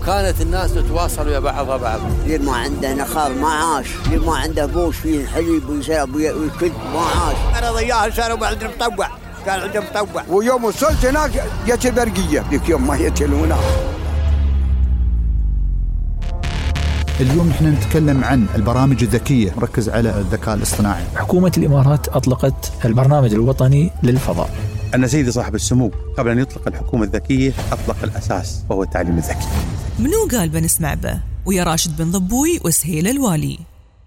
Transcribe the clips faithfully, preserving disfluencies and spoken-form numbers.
وكانت الناس تتواصل ويا بعضها بعض. اللي ما عنده نخال ما عاش، اللي ما عنده بوش فيه حليب ويشرب ويكد ما عاش. أنا ضياها صاروا عندهم مطوع، كان عندهم مطوع. ويوم وصلت هناك جت برقية، ذيك يوم ما يتلونا. اليوم نحن نتكلم عن البرامج الذكية، نركز على الذكاء الاصطناعي. حكومة الإمارات أطلقت البرنامج الوطني للفضاء. أن سيدي صاحب السمو قبل أن يطلق الحكومة الذكية أطلق الأساس وهو التعليم الذكي. منو قال بنسمع به؟ ويا راشد بن ضبوي وسهيل الوالي.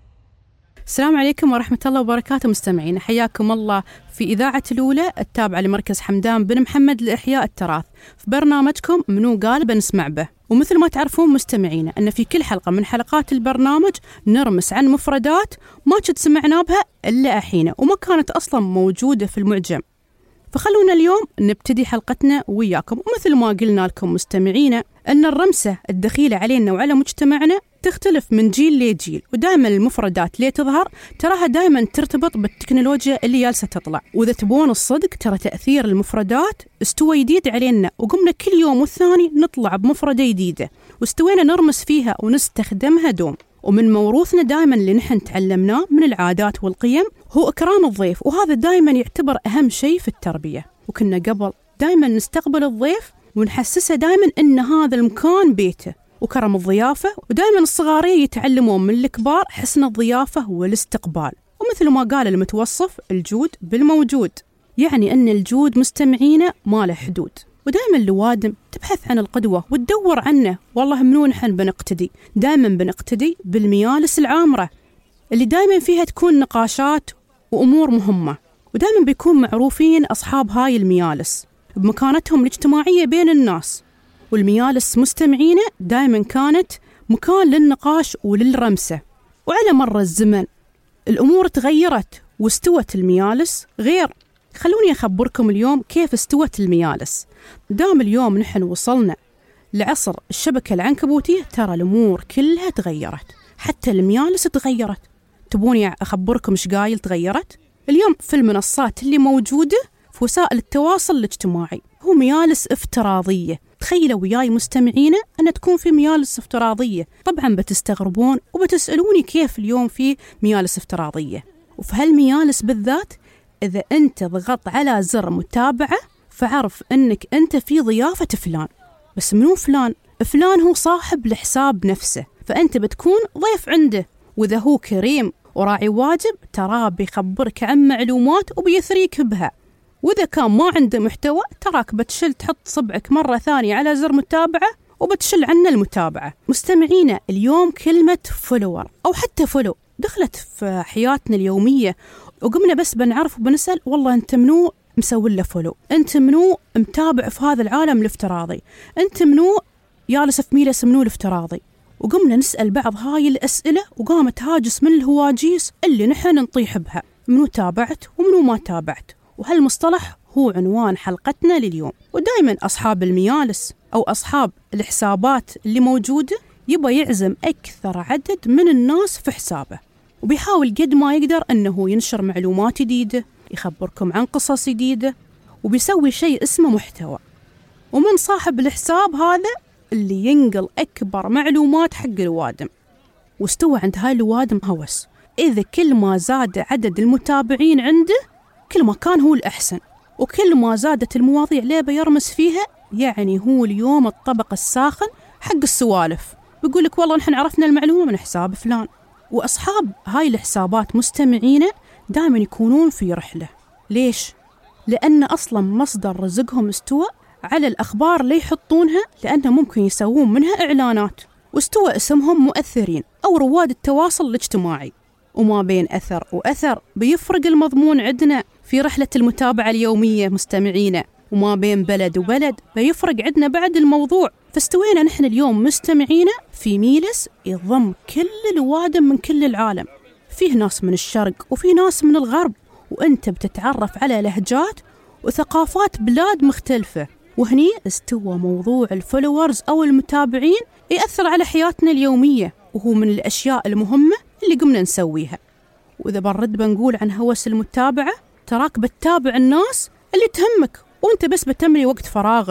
السلام عليكم ورحمة الله وبركاته مستمعين، حياكم الله في إذاعة الأولى التابعة لمركز حمدان بن محمد لإحياء التراث في برنامجكم منو قال بنسمع به. ومثل ما تعرفون مستمعين أن في كل حلقة من حلقات البرنامج نرمس عن مفردات ما كنت سمعنا بها إلا أحينا وما كانت أصلا موجودة في المعجم. فخلونا اليوم نبتدي حلقتنا وياكم. ومثل ما قلنا لكم مستمعين أن الرمسة الدخيلة علينا وعلى مجتمعنا تختلف من جيل لجيل، ودائما المفردات اللي تظهر تراها دائما ترتبط بالتكنولوجيا اللي جالسة تطلع. وإذا تبون الصدق ترى تأثير المفردات استوى جديد علينا، وقمنا كل يوم والثاني نطلع بمفردة جديدة واستوينا نرمس فيها ونستخدمها دوم. ومن موروثنا دائما اللي نحن تعلمناه من العادات والقيم هو إكرام الضيف، وهذا دائما يعتبر أهم شيء في التربية. وكنا قبل دائما نستقبل الضيف ونحسسه دائما إن هذا المكان بيته وكرم الضيافة، ودائما الصغارية يتعلمون من الكبار حسن الضيافة والاستقبال. ومثل ما قال المتوصف الجود بالموجود، يعني أن الجود مستمعينا ما له حدود. ودائما الوادم تبحث عن القدوة وتدور عنه. والله منو نحن بنقتدي؟ دائما بنقتدي بالميالس العامرة اللي دائما فيها تكون نقاشات وأمور مهمة، ودائما بيكون معروفين أصحاب هاي الميالس بمكانتهم الاجتماعية بين الناس. والميالس مستمعينا دائما كانت مكان للنقاش وللرمسة. وعلى مر الزمن الأمور تغيرت واستوت الميالس غير. خلوني أخبركم اليوم كيف استوت الميالس. دام اليوم نحن وصلنا لعصر الشبكة العنكبوتية ترى الأمور كلها تغيرت، حتى الميالس تغيرت. تبوني أخبركم إيش قايل تغيرت؟ اليوم في المنصات اللي موجودة في وسائل التواصل الاجتماعي هو ميالس افتراضية. تخيلوا وياي مستمعينا أن تكون في ميالس افتراضية. طبعا بتستغربون وبتسألوني كيف اليوم في ميالس افتراضية. وفي هالميالس بالذات إذا أنت ضغطت على زر متابعة فعرف أنك أنت في ضيافة فلان. بس منو فلان؟ فلان هو صاحب الحساب نفسه، فأنت بتكون ضيف عنده. وإذا هو كريم وراعي واجب تراه بيخبرك عن معلومات وبيثريك بها. وإذا كان ما عنده محتوى تراك بتشل تحط صبعك مرة ثانية على زر متابعة وبتشل عنه المتابعة. مستمعينا اليوم كلمة فولور أو حتى فولو دخلت في حياتنا اليومية، وقمنا بس بنعرف وبنسأل والله أنت منو مسوي له فولو؟ أنت منو متابع في هذا العالم الافتراضي؟ أنت منو جالس في ميلس منو الافتراضي؟ وقمنا نسأل بعض هاي الأسئلة وقامت هاجس من الهواجيس اللي نحن نطيح بها. منو تابعت ومنو ما تابعت؟ وهالمصطلح هو عنوان حلقتنا لليوم. ودائما أصحاب الميالس أو أصحاب الحسابات اللي موجودة يبغى يعزم أكثر عدد من الناس في حسابه، وبيحاول قد ما يقدر أنه ينشر معلومات جديدة، يخبركم عن قصص جديدة، وبيسوي شيء اسمه محتوى. ومن صاحب الحساب هذا اللي ينقل أكبر معلومات حق الوادم. واستوى عند هاي الوادم هوس، إذا كل ما زاد عدد المتابعين عنده كل ما كان هو الأحسن، وكل ما زادت المواضيع اللي بيرمس فيها يعني هو اليوم الطبق الساخن حق السوالف. بيقولك والله نحن عرفنا المعلومة من حساب فلان. وأصحاب هاي الحسابات مستمعين دائما يكونون في رحلة. ليش؟ لأن أصلا مصدر رزقهم استوى على الأخبار اللي يحطونها، لأنه ممكن يسوون منها إعلانات. واستوى اسمهم مؤثرين أو رواد التواصل الاجتماعي. وما بين أثر وأثر بيفرق المضمون عندنا في رحلة المتابعة اليومية مستمعينا، وما بين بلد وبلد بيفرق عندنا بعد الموضوع. فاستوينا نحن اليوم مستمعينا في ميلس يضم كل الوادم من كل العالم. فيه ناس من الشرق وفي ناس من الغرب، وانت بتتعرف على لهجات وثقافات بلاد مختلفة. وهني استوى موضوع الفولورز أو المتابعين يأثر على حياتنا اليومية، وهو من الأشياء المهمة اللي قمنا نسويها. وإذا برد بنقول عن هوس المتابعة، تراك بتتابع الناس اللي تهمك وانت بس بتملي وقت فراغك،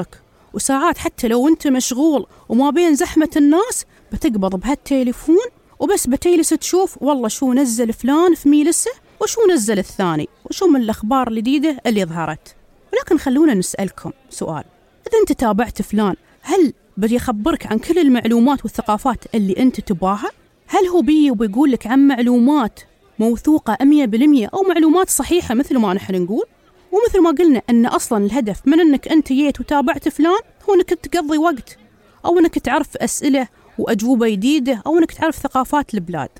وساعات حتى لو أنت مشغول وما بين زحمة الناس بتقبض بهالتليفون وبس بتجلس تشوف والله شو نزل فلان في ميلسه وشو نزل الثاني وشو من الأخبار الجديدة اللي ظهرت. ولكن خلونا نسألكم سؤال، إذا أنت تابعت فلان هل بدي يخبرك عن كل المعلومات والثقافات اللي أنت تباها؟ هل هو بي وبيقول لك عن معلومات موثوقة مية بالمية أو معلومات صحيحة مثل ما نحن نقول؟ ومثل ما قلنا أن أصلا الهدف من أنك أنت جيت وتابعت فلان هو أنك تقضي وقت أو أنك تعرف أسئلة وأجوبة جديدة أو أنك تعرف ثقافات البلاد.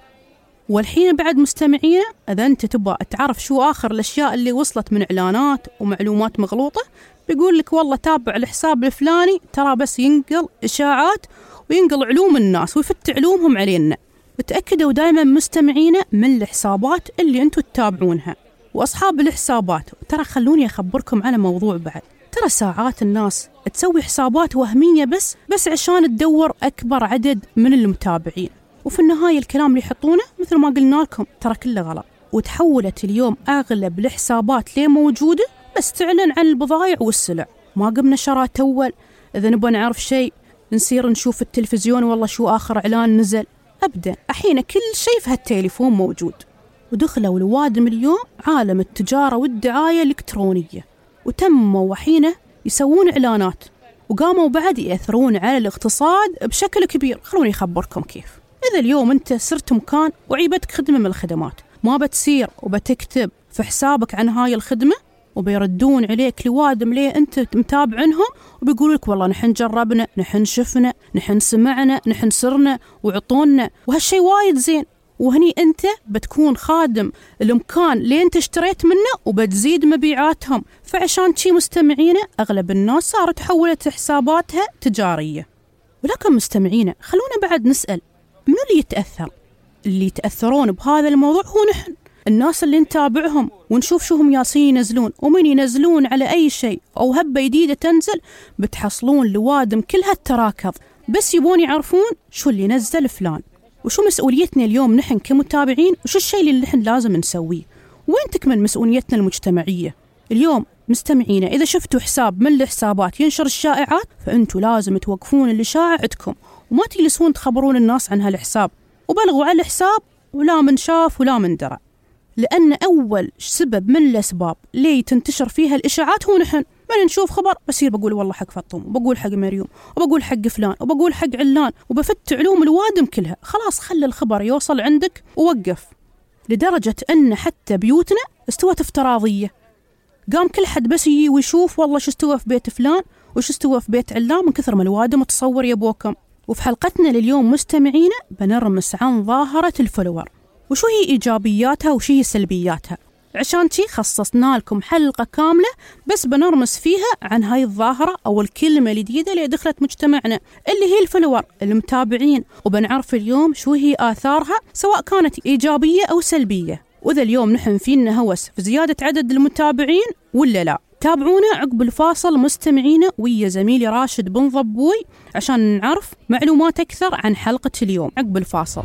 والحين بعد مستمعينا إذا أنت تبغى تعرف شو آخر الأشياء اللي وصلت من إعلانات ومعلومات مغلوطة بيقول لك والله تابع الحساب الفلاني ترى بس ينقل إشاعات وينقل علوم الناس ويفت علومهم علينا. اتأكدوا دائما مستمعينا من الحسابات اللي أنتوا تتابعونها وأصحاب الحسابات. ترى خلوني أخبركم على موضوع بعد، ترى ساعات الناس تسوي حسابات وهمية بس بس عشان تدور أكبر عدد من المتابعين، وفي النهاية الكلام اللي يحطونه مثل ما قلنا لكم ترى كله غلط. وتحولت اليوم أغلب الحسابات ليه موجودة بس تعلن عن البضائع والسلع، ما قمنا شرات أول. إذا نبغى نعرف شيء نصير نشوف التلفزيون والله شو آخر إعلان نزل. أبدا الحين كل شيء في هالتليفون موجود. ودخلوا الوادم اليوم عالم التجارة والدعاية الإلكترونية، وتموا وحينه يسوون إعلانات وقاموا بعد يأثرون على الاقتصاد بشكل كبير. خلوني أخبركم كيف. إذا اليوم أنت صرت مكان وعيبتك خدمة من الخدمات ما بتسير وبتكتب في حسابك عن هاي الخدمة وبيردون عليك لوادم ليه أنت متابعنهم وبيقولوا لك والله نحن جربنا، نحن شفنا، نحن سمعنا، نحن سرنا وعطونا وهالشي وايد زين. وهني أنت بتكون خادم المكان اللي أنت اشتريت منه وبتزيد مبيعاتهم. فعشان شي مستمعينا أغلب الناس صارت حولت حساباتها تجارية. ولكن مستمعينا خلونا بعد نسأل منو اللي يتأثر؟ اللي يتأثرون بهذا الموضوع هو نحن الناس اللي نتابعهم ونشوف شو هم ياسين ينزلون ومن ينزلون على أي شيء أو هبة جديدة تنزل بتحصلون لوادم كلها التراكض بس يبون يعرفون شو اللي نزل فلان. وشو مسؤوليتنا اليوم نحن كمتابعين وشو الشيء اللي نحن لازم نسويه وين تكمن مسؤوليتنا المجتمعية اليوم؟ مستمعينا إذا شفتوا حساب من الحسابات ينشر الشائعات فأنتوا لازم توقفون الإشاعة عندكم وما تجلسون تخبرون الناس عن هالحساب وبلغوا على الحساب ولا من شاف ولا من درى. لأن أول سبب من الأسباب ليه تنتشر فيها الإشاعات هو نحن من نشوف خبر بصير بقول والله حق فطوم وبقول حق مريوم وبقول حق فلان وبقول حق علان وبفت علوم الوادم كلها. خلاص خلي الخبر يوصل عندك ووقف. لدرجة أن حتى بيوتنا استوت افتراضية، قام كل حد بس يجي ويشوف والله شو استوى في بيت فلان وشو استوى في بيت علان من كثر ما الوادم تصور يبوكم. وفي حلقتنا لليوم مستمعينا بنرمس عن ظاهرة الفولور وشو هي إيجابياتها وشو هي سلبياتها. عشان شي خصصنا لكم حلقة كاملة بس بنرمس فيها عن هاي الظاهرة أو الكلمة الجديدة اللي دخلت مجتمعنا اللي هي الفولور المتابعين، وبنعرف اليوم شو هي آثارها سواء كانت إيجابية أو سلبية. وإذا اليوم نحن فينا هوس في زيادة عدد المتابعين ولا لا. تابعونا عقب الفاصل مستمعينا ويا زميلي راشد بن ضبوي عشان نعرف معلومات أكثر عن حلقة اليوم. عقب الفاصل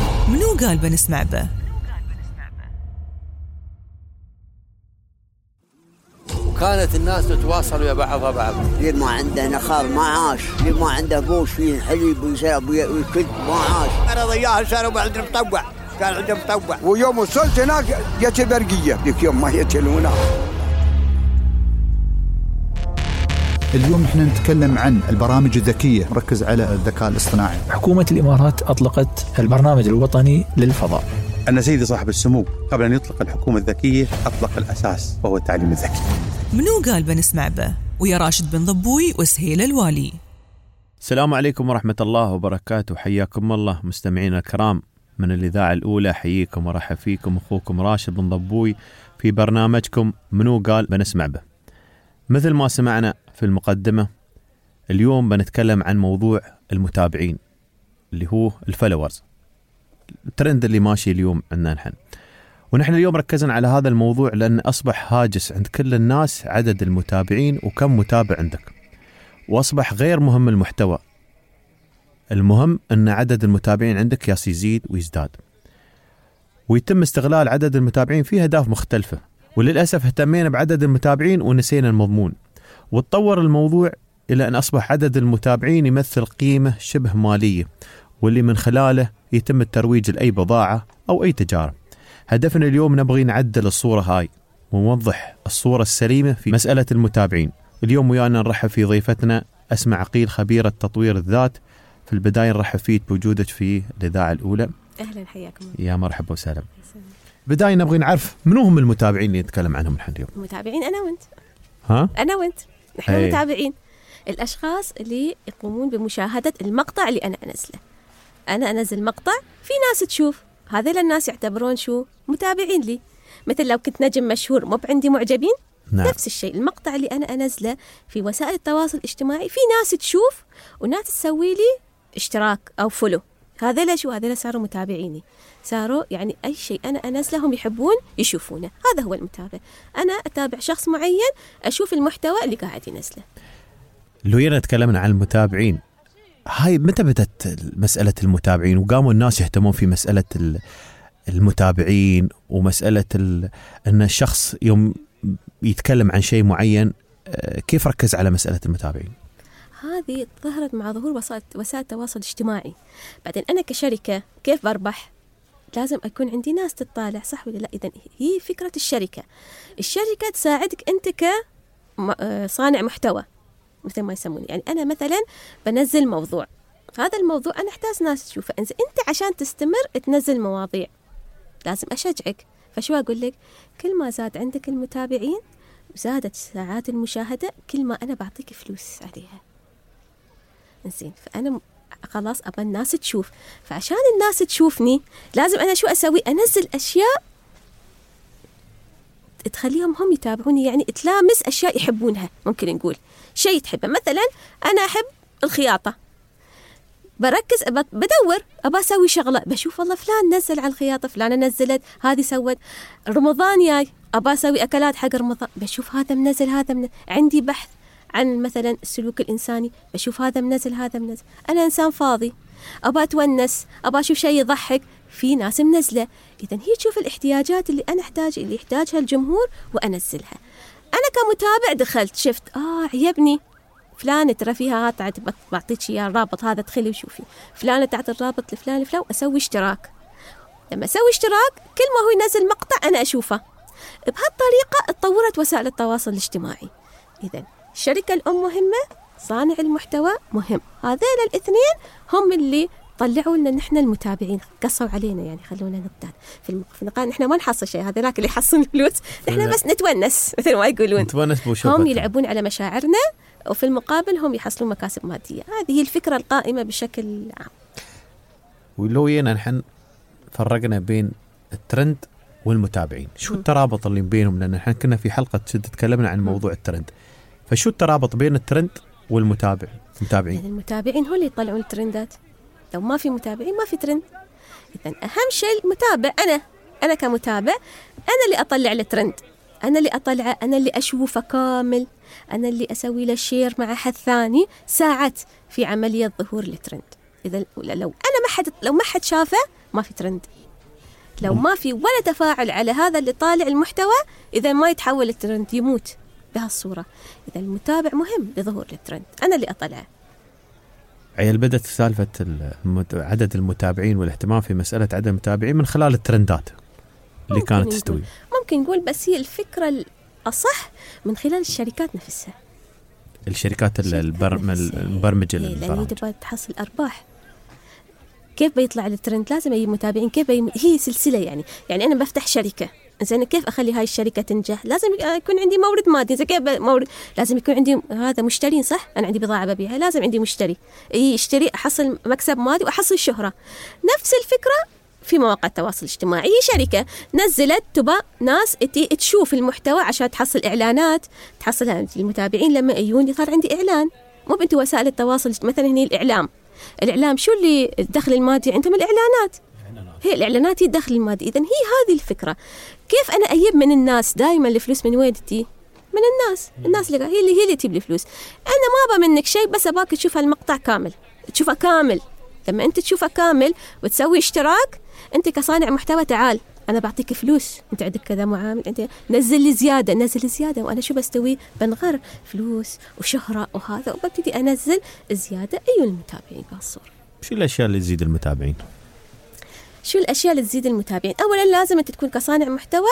منو قال بنسمع به؟ وكانت الناس تتواصل ويا بعضها بعض. اللي ما عنده نخار ما عاش، اللي ما عنده بوش فيه حليب ويشرب ويكد ما عاش. أنا ضياها شارب عندنا مطوع، كان عندنا مطوع. ويوم وصلت هناك جت برقية ذيك يوم ما يتلونا. اليوم نحن نتكلم عن البرامج الذكية، نركز على الذكاء الاصطناعي. حكومة الإمارات أطلقت البرنامج الوطني للفضاء. أن سيدي صاحب السمو قبل أن يطلق الحكومة الذكية أطلق الأساس وهو التعليم الذكي. منو قال بنسمع به؟ ويا راشد بن ضبوي وسهيل الوالي. السلام عليكم ورحمة الله وبركاته، حياكم الله مستمعينا الكرام من الإذاعة الأولى. حييكم ورحب فيكم أخوكم راشد بن ضبوي في برنامجكم منو قال بنسمع به. مثل ما سمعنا في المقدمة، اليوم بنتكلم عن موضوع المتابعين اللي هو الفولورز، الترند اللي ماشي اليوم عندنا نحن. ونحن اليوم ركزنا على هذا الموضوع لأن أصبح هاجس عند كل الناس عدد المتابعين وكم متابع عندك، وأصبح غير مهم المحتوى، المهم أن عدد المتابعين عندك ياس يزيد ويزداد، ويتم استغلال عدد المتابعين في أهداف مختلفة. وللأسف اهتمينا بعدد المتابعين ونسينا المضمون، وتطور الموضوع إلى أن أصبح عدد المتابعين يمثل قيمة شبه مالية، واللي من خلاله يتم الترويج لأي بضاعة أو أي تجارة. هدفنا اليوم نبغي نعدل الصورة هاي ونوضح الصورة السليمة في مسألة المتابعين. اليوم ويانا نرحب في ضيفتنا أسماء عقيل، خبيرة تطوير الذات. في البداية نرحب فيك بوجودك في الإذاعة الأولى. أهلا، حياكم. يا مرحبا وسهلا. بداية نبغي نعرف منو هم المتابعين اللي نتكلم عنهم نحن اليوم؟ المتابعين أنا وأنت. ها؟ أنا وأنت نحن هي. متابعين، الأشخاص اللي يقومون بمشاهدة المقطع اللي أنا أنزله. أنا أنزل مقطع، في ناس تشوف، هذول الناس يعتبرون شو؟ متابعين لي. مثل لو كنت نجم مشهور مو عندي معجبين. نعم. نفس الشيء، المقطع اللي أنا أنزله في وسائل التواصل الاجتماعي في ناس تشوف وناس تسوي لي اشتراك أو فولو. هذول شو؟ هذول صاروا متابعيني، صاروا يعني أي شيء أنا أنزله هم يحبون يشوفونه. هذا هو المتابع. أنا أتابع شخص معين، أشوف المحتوى اللي قاعد ينزله. لو ينا تكلمنا عن المتابعين، هاي متى بدت مسألة المتابعين وقاموا الناس يهتمون في مسألة المتابعين ومسألة أن الشخص يوم يتكلم عن شيء معين كيف ركز على مسألة المتابعين؟ هذه ظهرت مع ظهور وسائل وسائل التواصل الاجتماعي. بعدين أنا كشركة كيف بربح؟ لازم أكون عندي ناس تطالع، صح ولا لا؟ إذن هي فكرة الشركة. الشركة تساعدك أنت كصانع محتوى، مثل ما يسموني. يعني أنا مثلا بنزل موضوع، هذا الموضوع أنا أحتاج ناس تشوفه. أنت عشان تستمر تنزل مواضيع لازم أشجعك. فشو أقول لك؟ كل ما زاد عندك المتابعين وزادت ساعات المشاهدة، كل ما أنا بعطيك فلوس عليها. إنزين، فأنا خلاص أبى الناس تشوف، فعشان الناس تشوفني لازم أنا شو أسوي؟ أنزل أشياء تخليهم هم يتابعوني، يعني تلامس أشياء يحبونها. ممكن نقول شيء تحبه، مثلا أنا أحب الخياطة، بركز أبى بدور أبى أسوي شغلة، بشوف والله فلان نزل على الخياطة، فلانة نزلت، هذه سوت. رمضان جاي أبى أسوي أكلات حق رمضان، بشوف هذا منزل هذا منزل. عندي بحث عن مثلا السلوك الإنساني، بشوف هذا منزل هذا منزل. أنا إنسان فاضي أبى أتونس، أبى أشوف شيء يضحك، في ناس منزلة. إذن هي تشوف الاحتياجات اللي أنا أحتاج اللي يحتاجها الجمهور وأنزلها. أنا كمتابع دخلت شفت آه عجبني فلانة، ترى فيها تعال بعطيك إياه الرابط هذا، ادخلي وشوفي. فلانة تعطي الرابط لفلان لفلان، أسوي اشتراك. لما أسوي اشتراك كل ما هو ينزل مقطع أنا أشوفه. بهالطريقة اتطورت وسائل التواصل الاجتماعي. إذن الشركة الأم مهمة، صانع المحتوى مهم. هذين الاثنين هم اللي طلعوا لنا نحن المتابعين، قصوا علينا يعني خلونا نقتل في المقال. نحن ما نحصل شيء، هذولاك اللي يحصلون فلوس، نحن بس نتونس مثل ما يقولون. نتونس هم يلعبون على مشاعرنا، وفي المقابل هم يحصلون مكاسب مادية. هذه هي الفكرة القائمة بشكل عام. ولو ينا نحن فرقنا بين الترند والمتابعين، شو الترابط اللي بينهم؟ لأن نحن كنا في حلقة تكلمنا عن موضوع الترند، فشو الترابط بين الترند والمتابع المتابعين؟ يعني المتابعين هو اللي يطلعون الترندات. لو ما في متابعين ما في ترند. إذن أهم شيء المتابع. أنا أنا كمتابع أنا اللي أطلع الترند، أنا اللي أطلعه، أنا اللي أشوفه كامل، أنا اللي أسوي له شير مع حد ثاني، ساعات في عملية ظهور الترند. إذا لو أنا ما حد لو ما حد شافه ما في ترند. لو ما في ولا تفاعل على هذا اللي طالع المحتوى، إذا ما يتحول الترند، يموت بهالصورة. إذا المتابع مهم لظهور الترند، أنا اللي أطلعه. عيال بدأت سالفة عدد المتابعين والاهتمام في مسألة عدد المتابعين من خلال الترندات اللي كانت تستوي. ممكن نقول، بس هي الفكرة الأصح من خلال الشركات نفسها. الشركات المبرمجة لأن تبغى تحصل أرباح. كيف بيطلع الترند؟ لازم أي متابعين. كيف بي... هي سلسلة يعني. يعني أنا بفتح شركة، زين كيف أخلي هاي الشركة تنجح؟ لازم يكون عندي مورد مادي. زين كيف مورد؟ لازم يكون عندي هذا مشترين، صح؟ أنا عندي بضاعة ببيعها، لازم عندي مشتري يشتري، أحصل مكسب مادي وأحصل شهرة. نفس الفكرة في مواقع التواصل الاجتماعي. هي شركة نزلت تبى ناس تشوف المحتوى عشان تحصل إعلانات، تحصل المتابعين لما يجون صار عندي إعلان. مو بنت وسائل التواصل مثلا هني الإعلام. الإعلام شو اللي الدخل المادي عندهم؟ الإعلانات. هي الإعلانات هي الدخل المادي. إذن هي هذه الفكرة. كيف أنا أجيب من الناس دائما الفلوس؟ من وين تجي؟ من الناس. الناس اللي هي اللي هي اللي تجيب لي فلوس. أنا ما أبى منك شيء، بس أباك تشوف المقطع كامل، تشوفه كامل. لما أنت تشوفه كامل وتسوي اشتراك، أنت كصانع محتوى تعال أنا بعطيك فلوس، أنت عندك كذا معامل، أنت نزل لي زيادة، نزل لي زيادة، وأنا شو بستوي؟ بنغر فلوس وشهرة وهذا، وببتدي أنزل زيادة. أيوة المتابعين بهالصورة. شو الأشياء اللي تزيد المتابعين؟ شو الأشياء اللي تزيد المتابعين؟ أولا لازم أنت تكون كصانع محتوى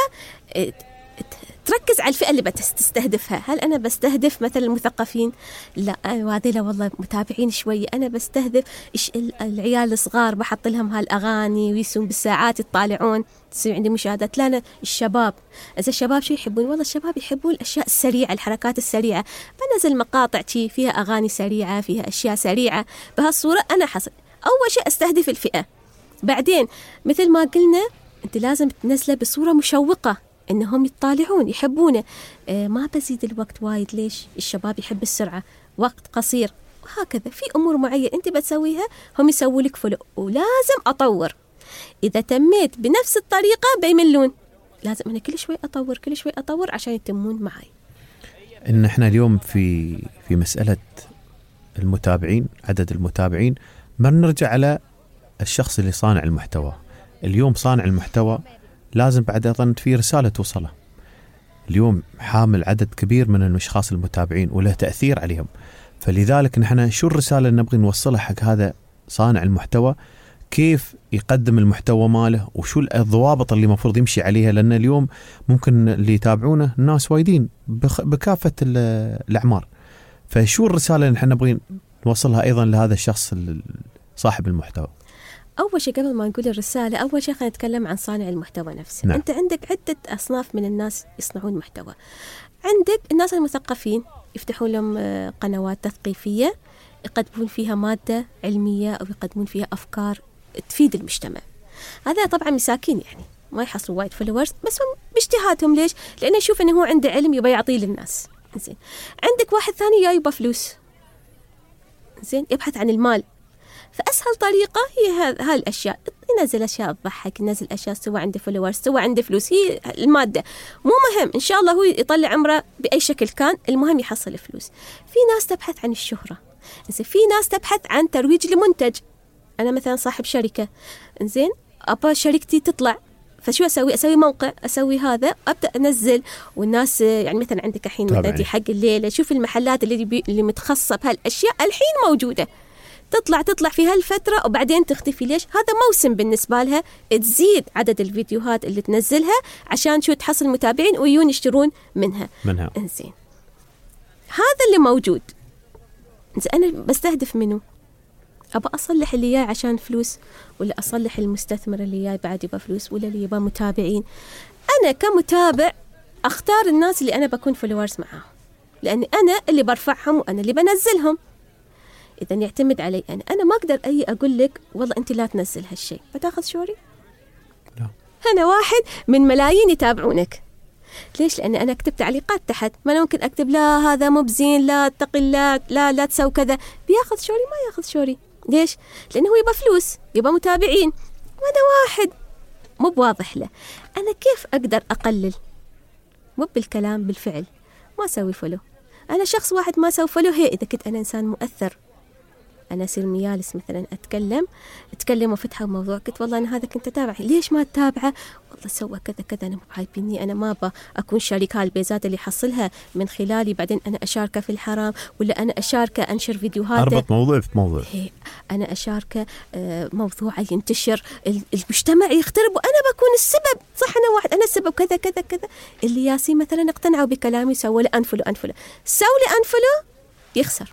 تركز على الفئة اللي بتستهدفها. هل أنا بستهدف مثلا المثقفين؟ لا، وهذه لا والله متابعين شوية. أنا بستهدف العيال الصغار، بحط لهم هالأغاني ويسون بالساعات يطالعون، تصير عندي مشاهدات. لا، أنا الشباب، إذا الشباب شو يحبون؟ والله الشباب يحبون الأشياء السريعة، الحركات السريعة. بنزل مقاطع شي فيها أغاني سريعة، فيها أشياء سريعة. بهالصورة أنا حصل أول شيء أستهدف الفئة. بعدين مثل ما قلنا أنت لازم تنزله بصورة مشوقة إنهم يطالعون يحبونه. آه ما بزيد الوقت وايد. ليش؟ الشباب يحب السرعة، وقت قصير، وهكذا. في أمور معينة أنت بتسويها هم يسووا لك فلو، ولازم أطور. إذا تميت بنفس الطريقة بيملون، لازم أنا كل شوي أطور كل شوي أطور عشان يتمون معي. إن إحنا اليوم في في مسألة المتابعين، عدد المتابعين، ما نرجع على الشخص اللي صانع المحتوى. اليوم صانع المحتوى لازم بعد أيضا في رسالة توصله. اليوم حامل عدد كبير من الأشخاص المتابعين وله تأثير عليهم، فلذلك نحن شو الرسالة اللي نبغي نوصلها حق هذا صانع المحتوى؟ كيف يقدم المحتوى ماله، وشو الضوابط اللي مفروض يمشي عليها؟ لأن اليوم ممكن اللي يتابعونه الناس وايدين بكافة الأعمار، فشو الرسالة اللي نحن نبغي نوصلها أيضا لهذا الشخص صاحب المحتوى؟ أول شيء قبل ما نقول الرسالة، أول شيء خلينا نتكلم عن صانع المحتوى نفسه. نعم. أنت عندك عدة أصناف من الناس يصنعون محتوى. عندك الناس المثقفين يفتحون لهم قنوات تثقيفية يقدمون فيها مادة علمية أو يقدمون فيها أفكار تفيد المجتمع. هذا طبعا مساكين يعني ما يحصلوا وايد فولورز، بس هم باجتهادهم. ليش؟ لأنه يشوف أنه هو عنده علم يبغى يعطيه للناس. زين. عندك واحد ثاني جاي يبغى فلوس، زين، يبحث عن المال. فأسهل طريقة هي هالأشياء، ينزل أشياء تضحك، ينزل أشياء سوى عنده فولورز، سوى عنده فلوس. هي المادة مو مهم، إن شاء الله هو يطلع عمره بأي شكل كان، المهم يحصل فلوس. في ناس تبحث عن الشهرة، في ناس تبحث عن ترويج لمنتج. أنا مثلا صاحب شركة، إنزين، أبى شركتي تطلع، فشو أسوي؟ أسوي موقع، أسوي هذا، أبدأ أنزل، والناس يعني مثلا عندك الحين مثلا حق الليلة، شوف المحلات اللي بي... اللي متخصصة بهالأشياء الحين موجودة، تطلع تطلع في هالفترة وبعدين تختفي. ليش؟ هذا موسم بالنسبة لها، تزيد عدد الفيديوهات اللي تنزلها عشان شو تحصل متابعين ويون يشترون منها. منها. إنزين، هذا اللي موجود. إنزين، أنا بستهدف منه، أبى أصلح اللي جاي عشان فلوس، ولا أصلح المستثمر اللي جاي بعد يبغى فلوس، ولا اللي يبغى متابعين. أنا كمتابع أختار الناس اللي أنا بكون فولورز معاهم، لأني أنا اللي برفعهم وأنا اللي بنزلهم. إذا يعتمد علي أنا. أنا ما أقدر أي أقول لك والله أنت لا تنزل هالشيء فتأخذ شوري. لا. أنا واحد من ملايين يتابعونك. ليش؟ لأن أنا أكتب تعليقات تحت، ما ممكن أكتب لا هذا مو بزين، لا اتق الله، لا لا تسوي كذا. بياخذ شوري؟ ما ياخذ شوري. ليش؟ لأنه هو يبغى فلوس، يبغى متابعين، وأنا واحد مو بواضح له. أنا كيف أقدر أقلل؟ مو بالكلام، بالفعل. ما أسوي فولو. أنا شخص واحد ما أسوي فولو. هي إذا كنت أنا إنسان مؤثر، أنا أصير ميالس مثلا أتكلم أتكلم وفتحة موضوع، قلت والله أنا هذا كنت أتابعه، ليش ما أتابعه؟ والله سوى كذا كذا، أنا مو عايبيني، أنا ما أبغى أكون شريك هالبيزات اللي يحصلها من خلالي بعدين أنا أشاركه في الحرام، ولا أنا أشاركه أنشر فيديوهاته. أربط موضوع في موضوع. أنا أشاركه موضوع ينتشر، المجتمع يخترب، وأنا بكون السبب. صح، أنا واحد، أنا السبب كذا كذا كذا. اللي ياسين مثلا اقتنعوا بكلامي، سووا له أنفلو أنفلو سووا لي أنفلو، يخسر،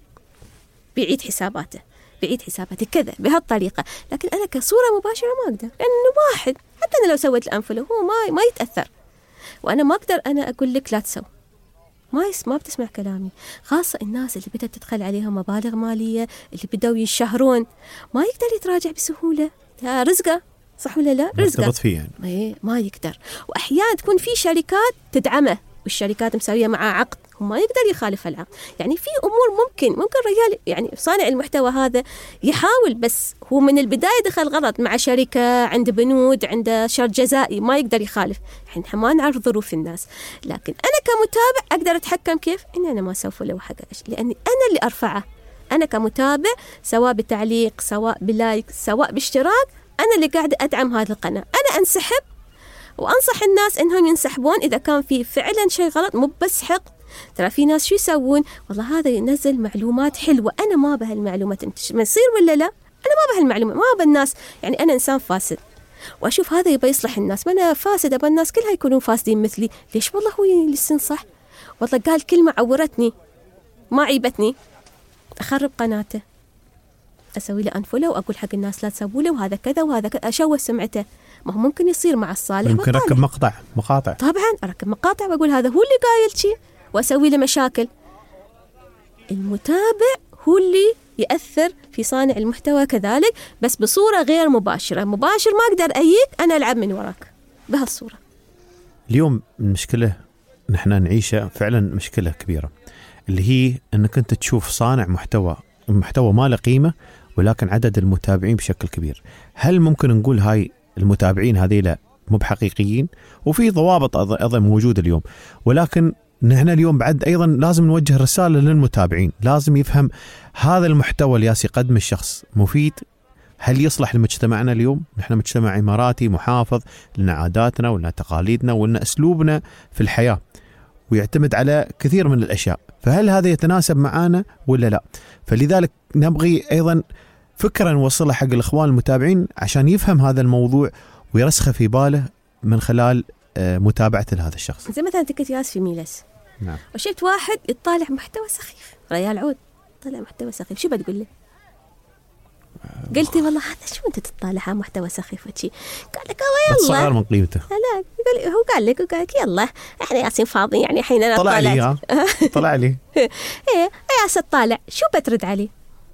بيعيد حساباته بعيد حساباته كذا بهالطريقة. لكن أنا كصورة مباشرة ما أقدر، لأنه واحد حتى أنا لو سويت الأنفلو هو ما ما يتأثر، وأنا ما أقدر أنا أقول لك لا تسوي، ما يس ما بتسمع كلامي. خاصة الناس اللي بدأت تدخل عليهم مبالغ مالية، اللي بدأوا ينشهرون، ما يقدر يتراجع بسهولة. رزقه، صح ولا لا؟ رزقه فيه يعني. ما يقدر. وأحيانا تكون في شركات تدعمه، والشركات مسوية معاه عقد، وما يقدر يخالف العقد. يعني في أمور ممكن ممكن رجال يعني صانع المحتوى هذا يحاول، بس هو من البداية دخل غلط مع شركة، عنده بنود، عنده شرط جزائي، ما يقدر يخالف. إحنا ما نعرف ظروف الناس، لكن أنا كمتابع أقدر أتحكم كيف إني أنا ما أسوي له حاجة، لأني أنا اللي أرفعه. أنا كمتابع سواء بتعليق، سواء بلايك، سواء باشتراك، أنا اللي قاعدة أدعم هذه القناة. أنا أنسحب وأنصح الناس إنهم ينسحبون إذا كان في فعلا شيء غلط، مو بس حقد. ترى في ناس شو يسوون، والله هذا ينزل معلومات حلوة، أنا ما بهالمعلومات، ما يصير ولا لا، أنا ما بهالمعلومة، ما بالناس، يعني أنا إنسان فاسد وأشوف هذا يبي يصلح الناس، ما أنا فاسد أبغى الناس كلها يكونون فاسدين مثلي. ليش؟ والله هو اللي صح، والله قال كلمة عورتني ما عيبتني، أخرب قناته، أسوي له أنفولو وأقول حق الناس لا تسووا له وهذا كذا وهذا كذا، أشوه سمعته. ما هو ممكن يصير مع الصالح، ممكن ركب مقطع مقاطع طبعا أركب مقاطع وأقول هذا هو اللي قايل شيء وأسوي له مشاكل. المتابع هو اللي يأثر في صانع المحتوى كذلك، بس بصورة غير مباشرة. مباشر ما أقدر أيك، أنا ألعب من وراك بهالصورة. اليوم المشكلة نحن نعيشها فعلا مشكلة كبيرة، اللي هي أنك أنت تشوف صانع محتوى المحتوى ما له قيمة، ولكن عدد المتابعين بشكل كبير. هل ممكن نقول هاي المتابعين هذيلا مو بحقيقيين؟ وفي ضوابط أيضا موجودة اليوم، ولكن نحن اليوم بعد أيضا لازم نوجه رسالة للمتابعين، لازم يفهم هذا المحتوى اللي يقدم الشخص مفيد، هل يصلح لمجتمعنا اليوم؟ نحن مجتمع إماراتي محافظ، لنا عاداتنا ولنا تقاليدنا ولنا أسلوبنا في الحياة، ويعتمد على كثير من الأشياء، فهل هذا يتناسب معنا ولا لا؟ فلذلك نبغي أيضا فكرة نوصلها حق الإخوان المتابعين عشان يفهم هذا الموضوع ويرسخه في باله من خلال متابعة لهذا الشخص. زي مثلا تكت ياس في ميلس، نعم، وشفت واحد يطالع محتوى سخيف، ريال عود طلع محتوى سخيف، شو بتقول له؟ قلت والله هذا شو انت تطالع على محتوى سخيف وشي؟ قال لك يلا بتصغر من قيمته. لا قال هو قال لك وقال لك يلا احنا ياسين فاضيين، يعني الحين انا طلع لي طلع لي ايه ياس تطالع، شو بترد عليه؟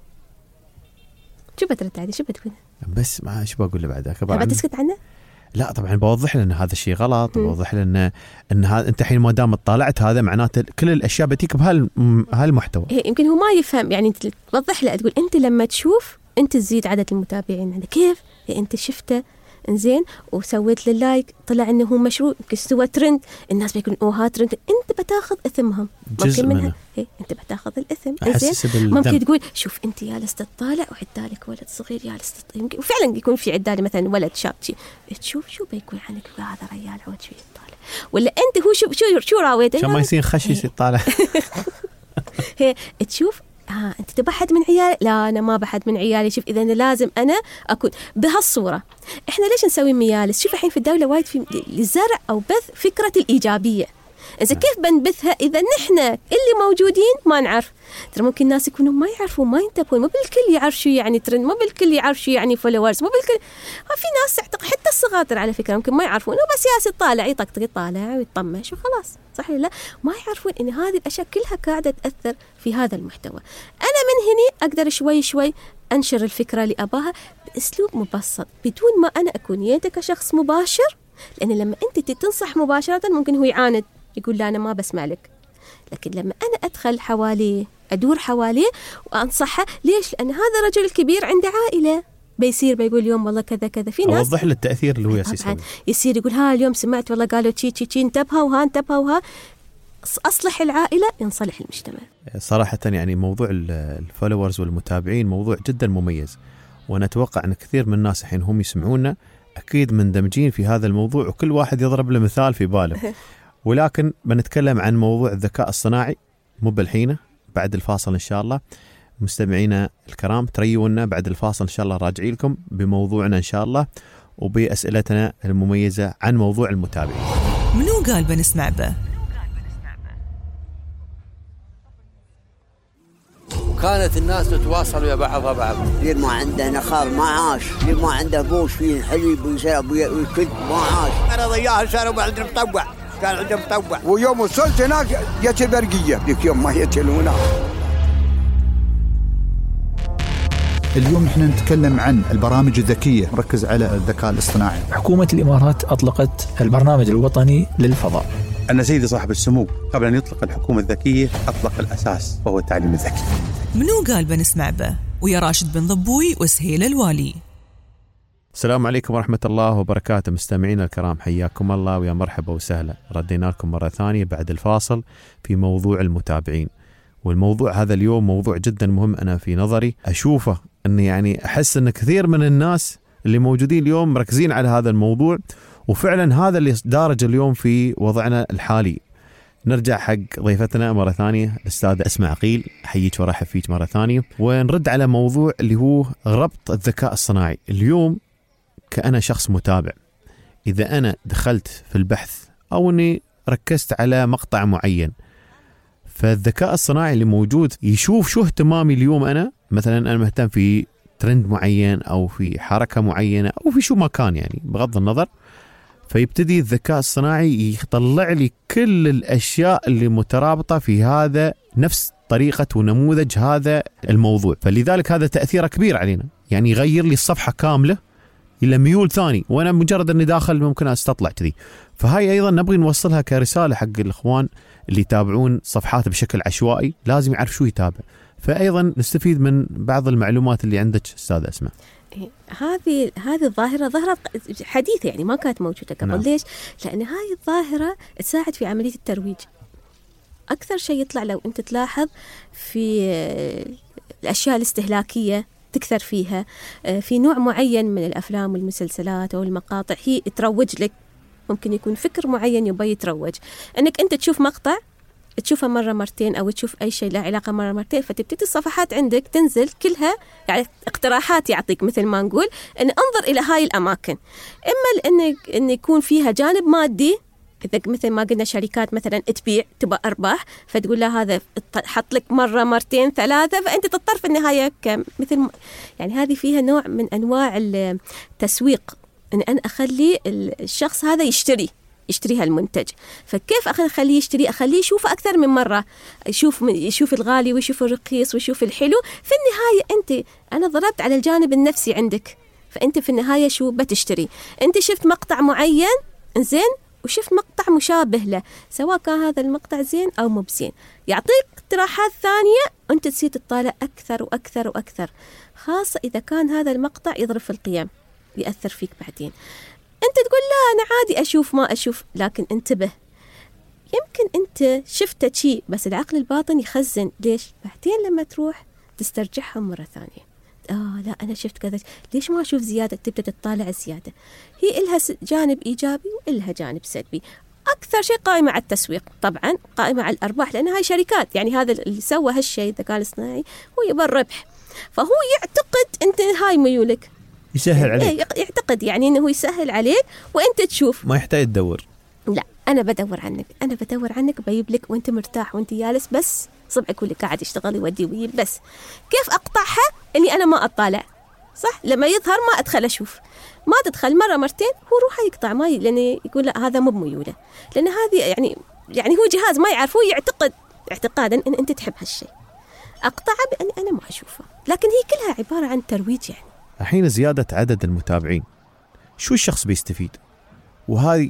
شو بترد عليه؟ شو بتقول؟ بس ما شو بقول له بعدها؟ طبعا بتسكت عنه؟ لا طبعا بوضح له ان هذا الشيء غلط، بوضح له ان ان هذا انت الحين ما دام طالعت هذا معناته كل الاشياء بتيك بهالمحتوى. إيه يمكن هو ما يفهم، يعني انت توضح له، تقول انت لما تشوف انت تزيد عدد المتابعين عندك، كيف؟ إيه انت شفته انزين وسويت له لايك، طلع انه هو مشروع، استوى ترند، الناس بيقولون اوه ها ترند، انت بتاخذ اثمهم جزء ممكن منها. إيه انت بتاخذ الاثم، انزين ممكن تقول شوف انت جالس تطالع وعدالك ولد صغير جالس يمكن وفعلا يكون في عدالي مثلا ولد شاب شي، تشوف شو بيقول عنك هذا ريال عود شو يطالع، ولا انت هو شو شو شو راويته عشان ما يصير خشيس يطالع. هي تشوف ها انت تبحد من عيالي، لا انا ما بحد من عيالي، شوف اذا أنا لازم انا اكون بهالصوره. احنا ليش نسوي ميالس؟ شوف الحين في الدوله وايد في لزرع او بث فكره الايجابيه، إذا كيف بنبثها إذا نحن اللي موجودين ما نعرف؟ ترى ممكن الناس يكونوا ما يعرفوا ما ينتبهون، مو بالكل يعرف شو يعني ترند، مو بالكل يعرف شو يعني فولورز، مو بالكل. في ناس تعتقد حتى الصغار على فكرة ممكن ما يعرفون، بس ياس يطالع يطقطق يطالع ويطمش وخلاص، صح ولا لا؟ ما يعرفون إن هذه الأشياء كلها قاعدة تأثر في هذا المحتوى. أنا من هنا أقدر شوي شوي أنشر الفكرة اللي أباها بأسلوب مبسط بدون ما أنا أكون يدك كشخص مباشر، لأن لما أنت تنصح مباشرة ممكن هو يعاند يقول لا أنا ما بسمع لك، لكن لما أنا أدخل حواليه أدور حواليه وأنصحه، ليش؟ لأن هذا رجل كبير عنده عائلة، بيصير بيقول اليوم والله كذا كذا، في ناس أوضح له التأثير اللي هو يسوي، يصير يقول ها اليوم سمعت والله قالوا تشي تشي تشي انتبهوا وها انتبهوا وها، أصلح العائلة ينصلح المجتمع. صراحة يعني موضوع الفولورز والمتابعين موضوع جدا مميز، وأنا أتوقع أن كثير من الناس الحين هم يسمعونا أكيد مندمجين في هذا الموضوع، وكل واحد يضرب له مثال في باله. ولكن بنتكلم عن موضوع الذكاء الصناعي مو بالحين، بعد الفاصل إن شاء الله. مستمعينا الكرام تريونا بعد الفاصل إن شاء الله راجعي لكم بموضوعنا إن شاء الله وبأسئلتنا المميزة عن موضوع المتابعين. منو قال بنسمع به؟ وكانت الناس تتواصل ويا بعضها بعض. اللي ما عنده نخار ما عاش، اللي ما عنده بوش فيه حليب ويشرب ويكد ما عاش. أنا ضياها صاروا بعد مطوع، كان عندهم مطوع. ويوم وصلت هناك جت برقية، ذيك يوم ما يتلونا. اليوم نحن نتكلم عن البرامج الذكية، نركز على الذكاء الاصطناعي. حكومة الإمارات أطلقت البرنامج الوطني للفضاء. أن سيدي صاحب السمو قبل أن يطلق الحكومة الذكية أطلق الأساس وهو التعليم الذكي. منو قال بنسمع به؟ ويا راشد بن ضبوي وسهيل الوالي. السلام عليكم ورحمة الله وبركاته. مستمعينا الكرام حياكم الله ويا مرحبا وسهلا. ردينا لكم مرة ثانية بعد الفاصل في موضوع المتابعين، والموضوع هذا اليوم موضوع جدا مهم. أنا في نظري أشوفه أن يعني أحس أن كثير من الناس اللي موجودين اليوم مركزين على هذا الموضوع وفعلا هذا اللي دارج اليوم في وضعنا الحالي. نرجع حق ضيفتنا مرة ثانية الأستاذة أسماء عقيل، أحييك وأرحب فيك مرة ثانية، ونرد على موضوع اللي هو ربط الذكاء الصناعي. اليوم كأنا شخص متابع، إذا أنا دخلت في البحث أو أني ركزت على مقطع معين، فالذكاء الصناعي اللي موجود يشوف شو اهتمامي اليوم. أنا مثلا أنا مهتم في ترند معين أو في حركة معينة أو في شو مكان يعني بغض النظر، فيبتدي الذكاء الصناعي يطلع لي كل الأشياء اللي مترابطة في هذا نفس طريقة ونموذج هذا الموضوع. فلذلك هذا تأثيره كبير علينا، يعني يغير لي الصفحة كاملة إلى ميول ثاني، وأنا مجرد أني داخل ممكن أستطلع كذي. فهاي أيضا نبغي نوصلها كرسالة حق الإخوان اللي يتابعون صفحات بشكل عشوائي، لازم يعرف شو يتابع. فأيضا نستفيد من بعض المعلومات اللي عندك أستاذ أسماء. هذه هذه الظاهرة ظاهرة حديثة، يعني ما كانت موجودة قبل. نعم. ليش؟ لأن هاي الظاهرة تساعد في عملية الترويج. أكثر شيء يطلع لو أنت تلاحظ في الأشياء الاستهلاكية تكثر فيها، في نوع معين من الأفلام والمسلسلات أو المقاطع هي تروج لك، ممكن يكون فكر معين يبي يتروج، أنك أنت تشوف مقطع تشوفها مرة مرتين أو تشوف أي شيء له علاقة مرة مرتين، فتبتدي الصفحات عندك تنزل كلها يعني اقتراحات يعطيك مثل ما نقول أن انظر إلى هاي الأماكن. إما لأن إن يكون فيها جانب مادي، إذا مثل ما قلنا شركات مثلا تبيع تبقى أرباح، فتقول له هذا حط لك مرة مرتين ثلاثة، فأنت تضطر في النهاية مثل يعني هذه فيها نوع من أنواع التسويق، أن أنا أخلي الشخص هذا يشتري يشتري هالمنتج. فكيف أخليه يشتري؟ أخليه يشوف أكثر من مرة، يشوف يشوف الغالي ويشوف الرخيص ويشوف الحلو. في النهاية أنت أنا ضربت على الجانب النفسي عندك، فأنت في النهاية شو بتشتري؟ أنت شفت مقطع معين زين وشفت مقطع مشابه له، سواء كان هذا المقطع زين أو مو بزين، يعطيك اقتراحات ثانية، أنت تصير تطالع أكثر وأكثر وأكثر، خاصة إذا كان هذا المقطع يضرب في القيم يأثر فيك بعدين. أنت تقول لا أنا عادي أشوف ما أشوف، لكن انتبه، يمكن أنت شفت شيء بس العقل الباطن يخزن. ليش؟ بعدين لما تروح تسترجعهم مرة ثانية، آه لا أنا شفت كذا، ليش ما أشوف زيادة؟ تبدأ تطالع زيادة. هي إلها جانب إيجابي وإلها جانب سلبي. أكثر شيء قائمة على التسويق، طبعا قائمة على الأرباح، لأن هاي شركات، يعني هذا اللي سوى هالشيء الذكاء الاصطناعي هو يبغى الربح، فهو يعتقد أنت هاي ميولك، يسهل عليك، يعتقد يعني أنه يسهل عليك وأنت تشوف، ما يحتاج تدور. لا أنا بدور عنك، أنا بدور عنك بجيب لك وأنت مرتاح وأنت جالس بس صبعك واللي قاعد يشتغل يودي ويجيب. بس كيف أقطعها؟ إني أنا ما أطالع، صح؟ لما يظهر ما أدخل أشوف، ما تدخل مرة مرتين هو روحه يقطع، ما ي... لأن يقول لا هذا مو بميوله، لأن هذه يعني يعني هو جهاز ما يعرف، هو يعتقد اعتقادا إن أنت تحب هالشيء، أقطعه بأني أنا ما أشوفه، لكن هي كلها عبارة عن ترويج. يعني الحين زيادة عدد المتابعين، شو الشخص بيستفيد؟ وهذه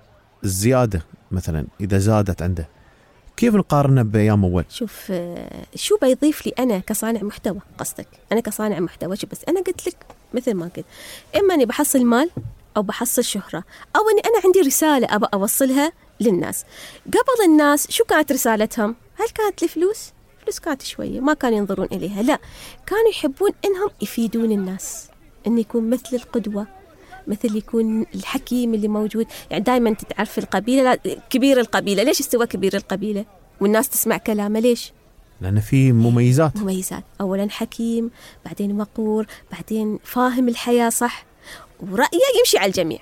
الزيادة مثلا إذا زادت عنده كيف نقارنها بأيام أول؟ شوف شو بيضيف لي أنا كصانع محتوى، قصدك أنا كصانع محتوى شو؟ بس أنا قلت لك مثل ما قلت، إما أني بحصل مال أو بحصل شهرة، أو أني أنا عندي رسالة أبى أوصلها للناس. قبل الناس شو كانت رسالتهم؟ هل كانت لفلوس؟ فلوس كانت شوية، ما كانوا ينظرون إليها، لا كانوا يحبون إنهم يفيدون الناس، إن يكون مثل القدوة، مثل يكون الحكيم اللي موجود. يعني دائما تعرف القبيلة كبير القبيلة، ليش استوى كبير القبيلة والناس تسمع كلامه؟ ليش؟ لأن في مميزات مميزات أولا حكيم، بعدين وقور، بعدين فاهم الحياة صح، ورأيه يمشي على الجميع.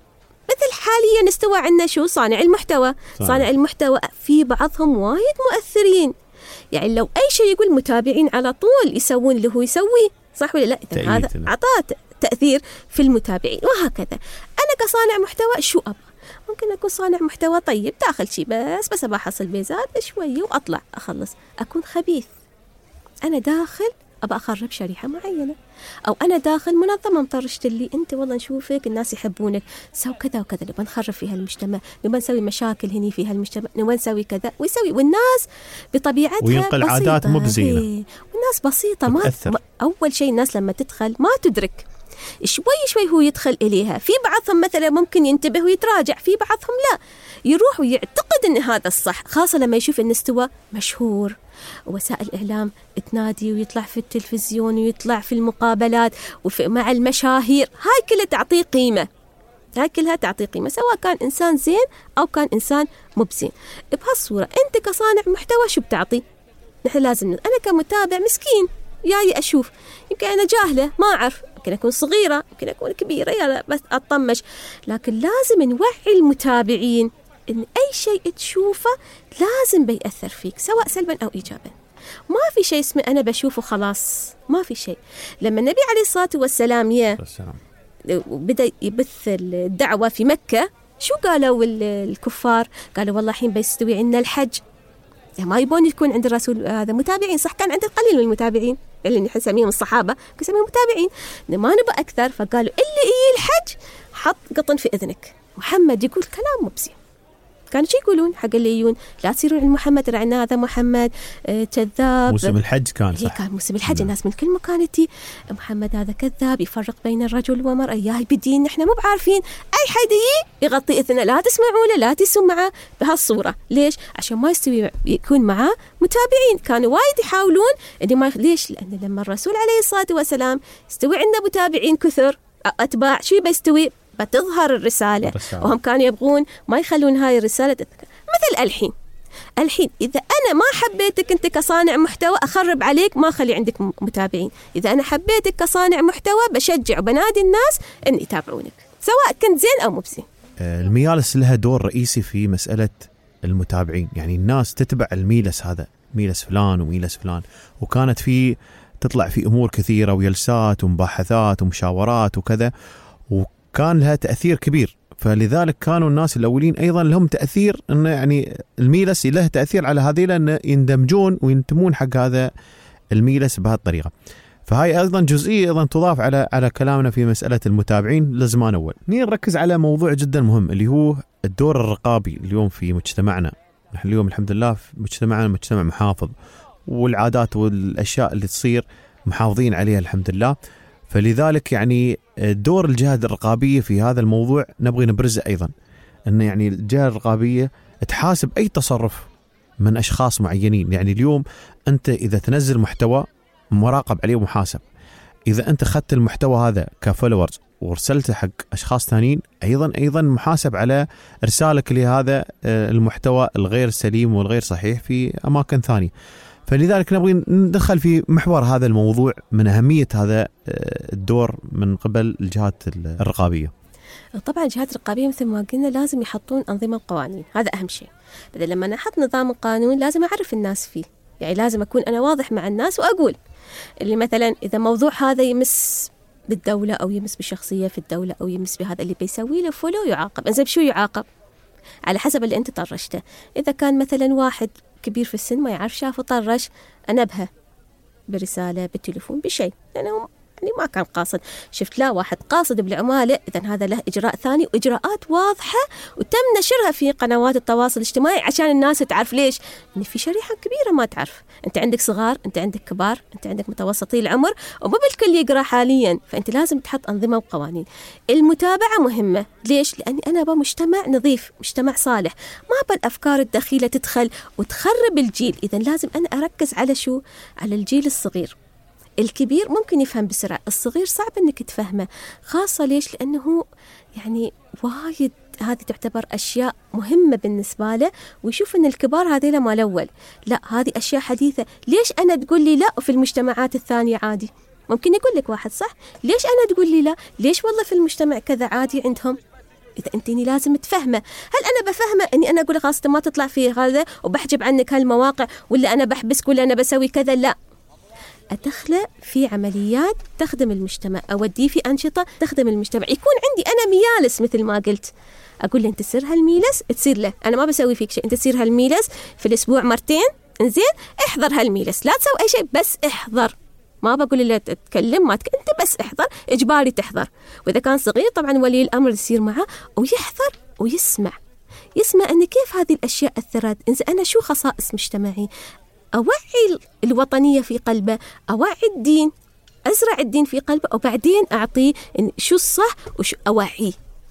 مثل حاليا استوى عندنا شو؟ صانع المحتوى. صانع, صانع المحتوى في بعضهم وايد مؤثرين، يعني لو أي شيء يقول متابعين على طول يسوون اللي هو يسويه، صح ولا لا؟ إذن هذا عطاه تأثير في المتابعين. وهكذا أنا كصانع محتوى شو أبغى؟ ممكن أكون صانع محتوى طيب داخل شيء بس بس أبغى أحصل بيزات شوية وأطلع أخلص، أكون خبيث، أنا داخل أبغى أخرب شريحة معينة، أو أنا داخل منظمة مطرشت اللي أنت والله نشوفك الناس يحبونك، سو كذا وكذا، نبغى نخرب في هالمجتمع، نبغى نسوي مشاكل هني في هالمجتمع، نبغى نسوي كذا ويسوي، والناس بطبيعتها وينقل عادات مو بزينة، والناس بسيطة ما أول شيء الناس لما تدخل ما تدرك، شوي شوي هو يدخل إليها. في بعضهم مثلا ممكن ينتبه ويتراجع، في بعضهم لا، يروح ويعتقد أن هذا الصح، خاصة لما يشوف أن استوى مشهور، وسائل الإعلام تنادي ويطلع في التلفزيون ويطلع في المقابلات ومع المشاهير، هاي كلها تعطيه قيمة، هاي كلها تعطي قيمة، سواء كان إنسان زين أو كان إنسان مو بزين. بهالصورة أنت كصانع محتوى شو بتعطي؟ نحن لازم، أنا كمتابع مسكين جاي أشوف، يمكن أنا جاهلة ما أعرف، يمكن أكون صغيرة، يمكن أكون كبيرة، يلا بس أطمش، لكن لازم نوعي المتابعين إن أي شيء تشوفه لازم بيأثر فيك سواء سلبا أو إيجابا. ما في شيء اسمه أنا بشوفه خلاص، ما في شيء. لما النبي عليه الصلاة والسلام يا بدأ يبث الدعوة في مكة، شو قالوا الكفار؟ قالوا والله حين بيستوي عندنا الحج، ما يبون يكون عند الرسول هذا متابعين، صح كان عند القليل من المتابعين اللي نحن نسميهم الصحابة، نسميهم متابعين، ما نبغى أكثر، فقالوا اللي يجي الحج حط قطن في إذنك، محمد يقول كلام مبزي. كانوا شي يقولون حق اللي يجون لا تصيرون عند محمد، رعنا هذا محمد آه كذاب. موسم الحج كان صح، كان موسم الحج، الناس من كل مكان تي محمد هذا كذاب، يفرق بين الرجل والمرأة، ياهي بدين نحن مو بعارفين، أي حد يجي يغطي إذنه، لا تسمعوا له لا تسمعوا معه بهالصورة. ليش؟ عشان ما يستوي يكون معاه متابعين. كانوا وايد يحاولون إني ما يخ... ليش؟ لأن لما الرسول عليه الصلاة والسلام يستوي عندنا متابعين كثر أتباع، شو بيستوي؟ بتظهر الرسالة. الرسالة وهم كانوا يبغون ما يخلون هاي الرسالة تتذكر. مثل الحين الحين إذا أنا ما حبيتك أنت كصانع محتوى أخرب عليك، ما خلي عندك متابعين. إذا أنا حبيتك كصانع محتوى بشجع وبنادي الناس أن يتابعونك سواء كنت زين أو مو بزين. الميالس لها دور رئيسي في مسألة المتابعين، يعني الناس تتبع الميلس هذا، ميلس فلان وميلس فلان، وكانت في تطلع في أمور كثيرة وجلسات ومباحثات ومشاورات وكذا، وكان لها تأثير كبير. فلذلك كانوا الناس الأولين أيضا لهم تأثير، أنه يعني الميلس له تأثير على هذه، لأن يندمجون وينتمون حق هذا الميلس بهالطريقة. فهاي أيضا جزئية أيضا تضاف على على كلامنا في مسألة المتابعين لزمان أول. نركز على موضوع جدا مهم اللي هو الدور الرقابي اليوم في مجتمعنا. نحن اليوم الحمد لله في مجتمعنا مجتمع محافظ، والعادات والأشياء اللي تصير محافظين عليها الحمد لله. فلذلك يعني دور الجهات الرقابية في هذا الموضوع نبغي نبرزه أيضا، أن يعني الجهة الرقابية تحاسب أي تصرف من أشخاص معينين. يعني اليوم أنت إذا تنزل محتوى مراقب عليه ومحاسب، إذا أنت خدت المحتوى هذا كفولورز ورسلته حق أشخاص ثانيين أيضا أيضا محاسب على إرسالك لهذا المحتوى الغير سليم والغير صحيح في أماكن ثانية. فلذلك نبغي ندخل في محور هذا الموضوع من أهمية هذا الدور من قبل الجهات الرقابية. طبعا الجهات الرقابية مثل ما قلنا لازم يحطون أنظمة وقوانين، هذا أهم شيء. بدل لما نحط نظام قانون لازم أعرف الناس فيه، يعني لازم أكون أنا واضح مع الناس وأقول اللي مثلا إذا موضوع هذا يمس بالدولة أو يمس بشخصية في الدولة أو يمس بهذا اللي بيسوي له فولو يعاقب. إذا بشو يعاقب؟ على حسب اللي أنت طرشته. إذا كان مثلا واحد كبير في السن ما يعرف شافه طرش، أنبهه برسالة بالتليفون بشيء، لأنه يعني ما كان قاصد. شفت لا واحد قاصد بالعمالة، إذن هذا له إجراء ثاني وإجراءات واضحة وتم نشرها في قنوات التواصل الاجتماعي عشان الناس تعرف. ليش؟ إن في شريحة كبيرة ما تعرف. أنت عندك صغار، أنت عندك كبار، أنت عندك متوسطي العمر، ومو بالكل يقرأ حاليا. فأنت لازم تحط أنظمة وقوانين. المتابعة مهمة. ليش؟ لأني أنا أبغى مجتمع نظيف، مجتمع صالح، ما أبغى الأفكار الدخيلة تدخل وتخرب الجيل. إذن لازم أنا أركز على شو؟ على الجيل الصغير. الكبير ممكن يفهم بسرعة، الصغير صعب أنك تفهمه، خاصة ليش؟ لأنه يعني وايد هذه تعتبر أشياء مهمة بالنسبة له، ويشوف أن الكبار هذيلا مال أول، لا هذه أشياء حديثة. ليش أنا تقول لي لا وفي المجتمعات الثانية عادي؟ ممكن يقول لك واحد صح، ليش أنا تقول لي لا؟ ليش والله في المجتمع كذا عادي عندهم؟ إذا أنتني لازم تفهمه. هل أنا بفهمه أني أنا أقول خلاص ما تطلع في هذا وبحجب عنك هالمواقع، ولا أنا بحبسك، ولا أنا بسوي كذا؟ لا، أدخله في عمليات تخدم المجتمع، أوديه في أنشطة تخدم المجتمع. يكون عندي أنا ميالس مثل ما قلت، أقول له أنت تصير هالميلس تصير له، أنا ما بسوي فيك شيء، أنت تصير هالميلس في الأسبوع مرتين، إنزين احضر هالميلس، لا تسوي أي شيء بس احضر. ما بقول له تتكلم ما تك... أنت بس احضر، إجباري تحضر. وإذا كان صغير طبعا ولي الأمر يصير معه ويحضر ويسمع، يسمع أن كيف هذه الأشياء أثرت. إنزين أنا شو خصائص مجتمعي، أوعي الوطنية في قلبه، أوعي الدين، أزرع الدين في قلبه، وبعدين أعطيه شو الصح وشو أوعيه.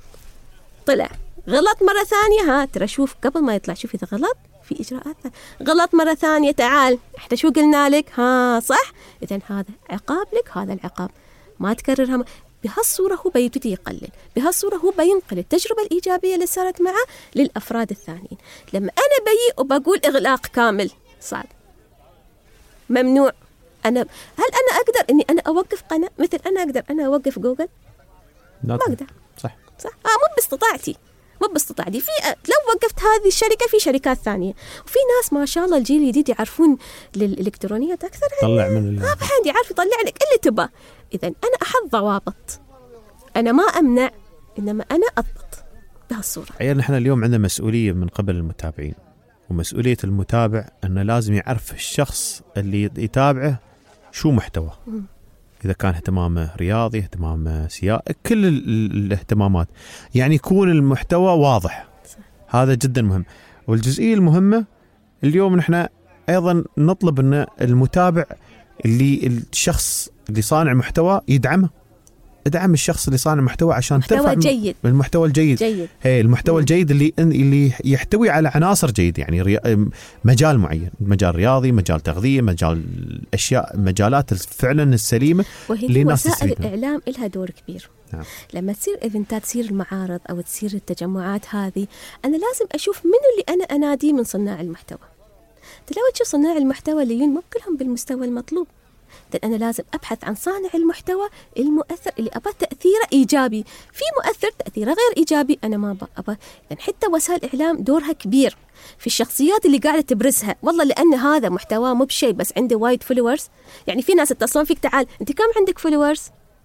طلع غلط مرة ثانية، ها ترى شوف قبل ما يطلع شوف إذا غلط في إجراءات. غلط مرة ثانية، تعال إحنا شو قلنا لك، ها صح، إذن هذا عقاب لك، هذا العقاب ما تكررها. بهالصورة هو بيبتدي يقلل، بهالصورة هو بينقل التجربة الإيجابية اللي صارت معه للأفراد الثانيين. لما أنا بيجي وبقول إغلاق كامل صعب، ممنوع. أنا هل أنا أقدر إني أنا أوقف قناة مثل أنا أقدر أنا أوقف جوجل؟ ما أقدر. صح صح آه مو باستطاعتي مو باستطاعتي في لو وقفت هذه الشركة في شركات ثانية، وفي ناس ما شاء الله الجيل الجديد يعرفون للإلكترونيات أكثر، طلع من ما بحد يعرف يطلع لك اللي تبى. إذا أنا أحط ضوابط، أنا ما أمنع، إنما أنا أضبط بهالصورة. عيال نحن اليوم عندنا مسؤولية من قبل المتابعين، ومسؤولية المتابع أنه لازم يعرف الشخص اللي يتابعه شو محتوى. م. إذا كان اهتمامه رياضي، اهتمامه سياسي، كل الاهتمامات، يعني يكون المحتوى واضح. صح. هذا جدا مهم. والجزئية المهمة اليوم نحن أيضا نطلب أن المتابع اللي الشخص اللي صانع محتوى يدعمه، ادعم الشخص اللي صانع محتوى عشان ترفع جيد. المحتوى الجيد جيد. هي المحتوى الجيد اللي اللي يحتوي على عناصر جيد، يعني ري... مجال معين، مجال رياضي، مجال تغذية، مجال أشياء، مجالات فعلا السليمة. وهي وسائل الإعلام لها دور كبير. نعم. لما تصير إيفنتات، تصير المعارض أو تصير التجمعات هذه، أنا لازم أشوف منو اللي أنا أناديه من صناع المحتوى. تلاقي تشوف صناع المحتوى اللي مو كلهم بالمستوى المطلوب. أنا لازم أبحث عن صانع المحتوى المؤثر اللي أبى تأثيره إيجابي. في مؤثر تأثيره غير إيجابي أنا ما أبى. يعني حتى وسائل الإعلام دورها كبير في الشخصيات اللي قاعدة تبرزها. والله لأن هذا محتوى مو بشيء بس عنده وايد فولورز. يعني في ناس اتصلون فيك، تعال أنت كم عندك فولورز؟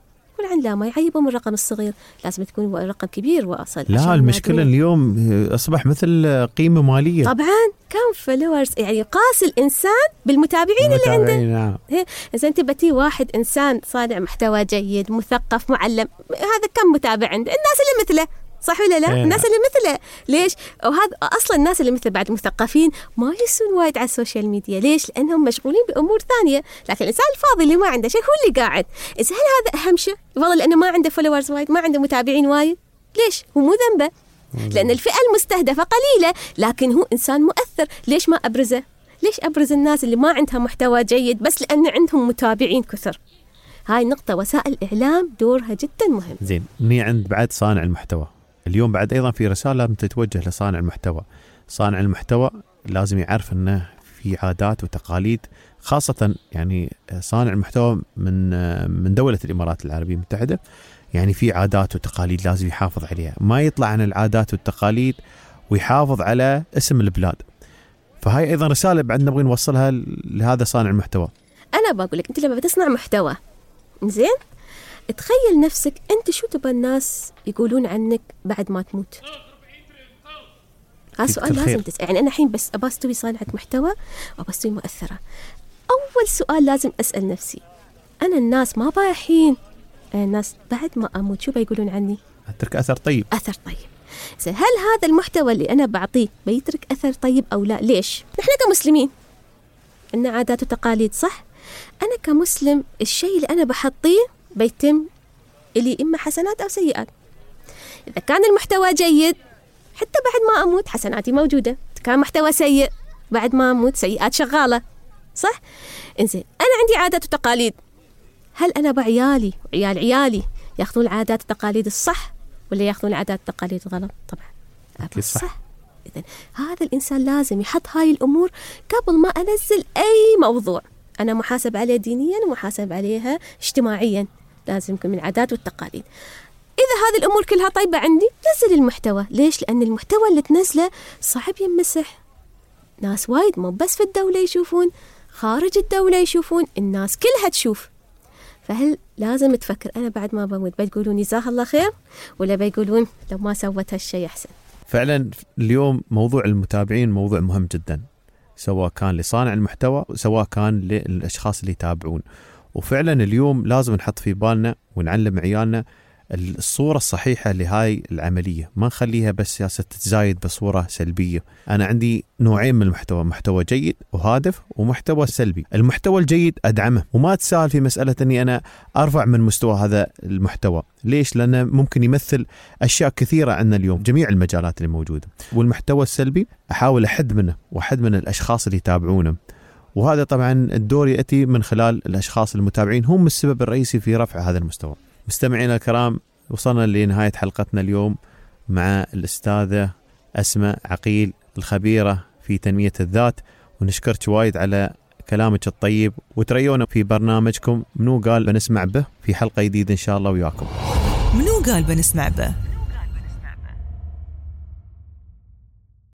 عن لا ما يعيبهم الرقم الصغير، لازم تكون رقم كبير وأصل. لا المشكلة اليوم أصبح مثل قيمة مالية. طبعا كم فولورز يعني قاس الإنسان بالمتابعين اللي عنده. نعم. إذا أنت بتي واحد إنسان صانع محتوى جيد، مثقف، معلم، هذا كم متابع عنده؟ الناس اللي مثله، صح ولا لا؟ إيه. الناس اللي مثله. ليش؟ وهذا أصلا الناس اللي مثل بعد مثقفين ما يسون وايد على السوشيال ميديا. ليش؟ لأنهم مشغولين بأمور ثانية. لكن الإنسان الفاضي اللي ما عنده شيء هو اللي قاعد. إذا هل هذا أهم شيء؟ والله لأنه ما عنده فولورز وايد، ما عنده متابعين وايد. ليش؟ هو مو ذنبه، لأن الفئة المستهدفة قليلة، لكن هو إنسان مؤثر. ليش ما أبرزه؟ ليش أبرز الناس اللي ما عندها محتوى جيد بس لأن عندهم متابعين كثر؟ هاي نقطة وسائل الإعلام دورها جدا مهم. زين، ني عند بعد صانع المحتوى. اليوم بعد أيضا في رسالة تتوجه لصانع المحتوى. صانع المحتوى لازم يعرف أنه في عادات وتقاليد، خاصة يعني صانع المحتوى من من دولة الإمارات العربية المتحدة، يعني في عادات وتقاليد لازم يحافظ عليها، ما يطلع عن العادات والتقاليد ويحافظ على اسم البلاد. فهاي أيضا رسالة بعد نبغي نوصلها لهذا صانع المحتوى. أنا بقول لك، أنت لما بتصنع محتوى زين، تخيل نفسك أنت شو تبى الناس يقولون عنك بعد ما تموت. هذا سؤال لازم تسأل. يعني أنا الحين بس أبى أستوي صانعة محتوى وأبى أستوي مؤثرة، أول سؤال لازم أسأل نفسي، أنا الناس ما بايحين، الناس بعد ما أموت شو بيقولون عني؟ أترك أثر طيب. أثر طيب. هل هذا المحتوى اللي أنا بعطيه بيترك أثر طيب أو لا؟ ليش؟ نحن كمسلمين إن عادات وتقاليد، صح؟ أنا كمسلم الشيء اللي أنا بحطيه بيتم اللي إما حسنات أو سيئات. إذا كان المحتوى جيد حتى بعد ما أموت حسناتي موجودة، كان محتوى سيء بعد ما أموت سيئات شغالة، صح؟ إنزين، أنا عندي عادات وتقاليد، هل أنا بعيالي وعيال عيالي يأخذون العادات والتقاليد الصح ولا يأخذون العادات والتقاليد الغلط؟ طبعا أكيد صح, صح. إذن هذا الإنسان لازم يحط هاي الأمور قبل ما أنزل أي موضوع. أنا محاسب عليه دينيا ومحاسب عليها اجتماعيا، لازم يكون من العادات والتقاليد. إذا هذه الأمور كلها طيبة عندي، نزل المحتوى. ليش؟ لأن المحتوى اللي تنزله صعب يمسح. ناس وايد مو بس في الدولة يشوفون، خارج الدولة يشوفون، الناس كلها تشوف. فهل لازم تفكر أنا بعد ما بموت بيقولون جزاه الله خير ولا بيقولون لو ما سوت هالشيء أحسن؟ فعلا اليوم موضوع المتابعين موضوع مهم جدا، سواء كان لصانع المحتوى سواء كان للأشخاص اللي يتابعون. وفعلا اليوم لازم نحط في بالنا ونعلم عيالنا الصورة الصحيحة لهاي العملية، ما نخليها بس سياسة تتزايد بصورة سلبية. أنا عندي نوعين من المحتوى، محتوى جيد وهادف ومحتوى سلبي. المحتوى الجيد أدعمه وما تساهل في مسألة أني أنا أرفع من مستوى هذا المحتوى. ليش؟ لأنه ممكن يمثل أشياء كثيرة عندنا اليوم، جميع المجالات اللي موجودة. والمحتوى السلبي أحاول أحد منه وأحد من الأشخاص اللي يتابعونه، وهذا طبعا الدور يأتي من خلال الأشخاص المتابعين، هم السبب الرئيسي في رفع هذا المستوى. مستمعينا الكرام، وصلنا لنهاية حلقتنا اليوم مع الأستاذة أسماء عقيل الخبيرة في تنمية الذات، ونشكرك وايد على كلامك الطيب، وتريونا في برنامجكم منو قال بنسمع به في حلقة جديدة إن شاء الله وياكم. منو قال بنسمع به